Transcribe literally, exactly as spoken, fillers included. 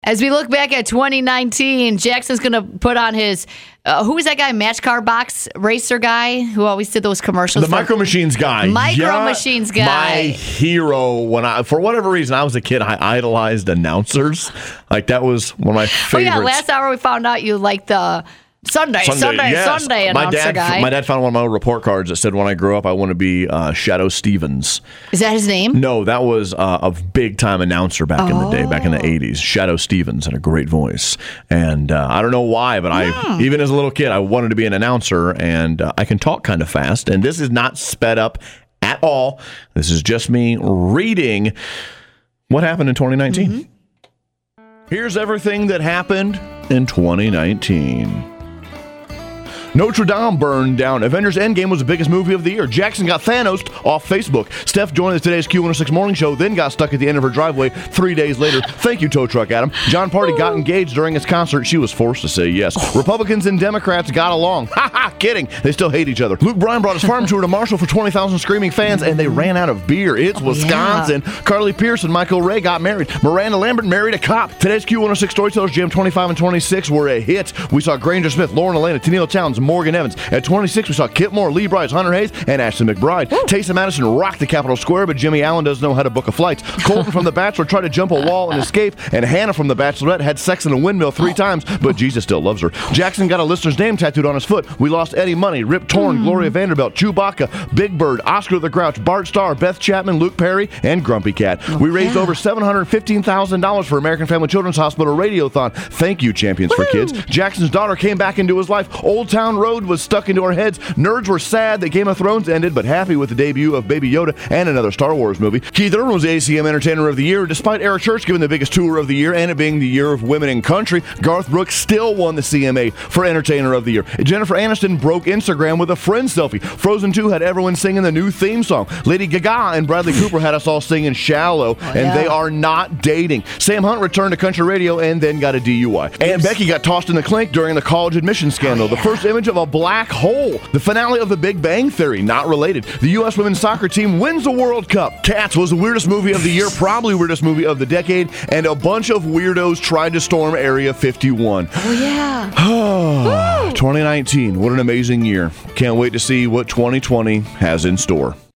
As we look back at twenty nineteen, Jackson's going to put on his, uh, who was that guy, Match Car Box Racer guy who always did those commercials? The Micro Machines guy. Micro yeah, Machines guy. My hero. When I, for whatever reason, I was a kid, I idolized announcers. Like, that was one of my favorites. Oh, yeah, last hour we found out you like the Sunday, Sunday, Sunday, yes. Sunday my announcer dad, guy. My dad found one of my old report cards that said when I grow up, I want to be uh, Shadow Stevens. Is that his name? No, that was uh, a big-time announcer back oh. in the day, back in the eighties. Shadow Stevens had a great voice. And uh, I don't know why, but yeah. I, even as a little kid, I wanted to be an announcer, and uh, I can talk kind of fast. And this is not sped up at all. This is just me reading what happened in twenty nineteen. Mm-hmm. Here's everything that happened in twenty nineteen. Notre Dame burned down. Avengers Endgame was the biggest movie of the year. Jackson got Thanos off Facebook. Steph joined us today's Q one oh six morning show, then got stuck at the end of her driveway three days later. Thank you, Tow Truck Adam. John Party got engaged during his concert. She was forced to say yes. Republicans and Democrats got along. Ha ha, kidding. They still hate each other. Luke Bryan brought his farm tour to Marshall for twenty thousand screaming fans, and they ran out of beer. It's oh, Wisconsin. Yeah. Carly Pierce and Michael Ray got married. Miranda Lambert married a cop. Today's Q one oh six Storytellers Jam twenty-five and twenty-six were a hit. We saw Granger Smith, Lauren Elena, Tennille Towns, Morgan Evans. At twenty-six, we saw Kip Moore, Lee Bryce, Hunter Hayes, and Ashton McBride. Ooh. Taysom Madison rocked the Capitol Square, but Jimmy Allen doesn't know how to book a flight. Colton from The Bachelor tried to jump a wall and escape, and Hannah from The Bachelorette had sex in a windmill three times, but Jesus still loves her. Jackson got a listener's name tattooed on his foot. We lost Eddie Money, Rip Torn, mm. Gloria Vanderbilt, Chewbacca, Big Bird, Oscar the Grouch, Bart Starr, Beth Chapman, Luke Perry, and Grumpy Cat. Oh, we raised yeah. over seven hundred fifteen thousand dollars for American Family Children's Hospital Radiothon. Thank you, Champions Woo. For Kids. Jackson's daughter came back into his life. Old Town Road was stuck into our heads. Nerds were sad that Game of Thrones ended, but happy with the debut of Baby Yoda and another Star Wars movie. Keith Urban was the A C M Entertainer of the Year, despite Eric Church giving the biggest tour of the year and it being the year of women in country. Garth Brooks still won the C M A for Entertainer of the Year. Jennifer Aniston broke Instagram with a friend selfie. Frozen two had everyone singing the new theme song. Lady Gaga and Bradley Cooper had us all singing Shallow, oh, and yeah. they are not dating. Sam Hunt returned to country radio and then got a D U I. Aunt Becky got tossed in the clink during the college admission scandal. Oh, yeah. The first image of a black hole. The finale of The Big Bang Theory, not related. The U S women's soccer team wins the World Cup. Cats was the weirdest movie of the year, probably weirdest movie of the decade, and a bunch of weirdos tried to storm Area fifty-one. Oh, yeah. twenty nineteen, what an amazing year. Can't wait to see what twenty twenty has in store.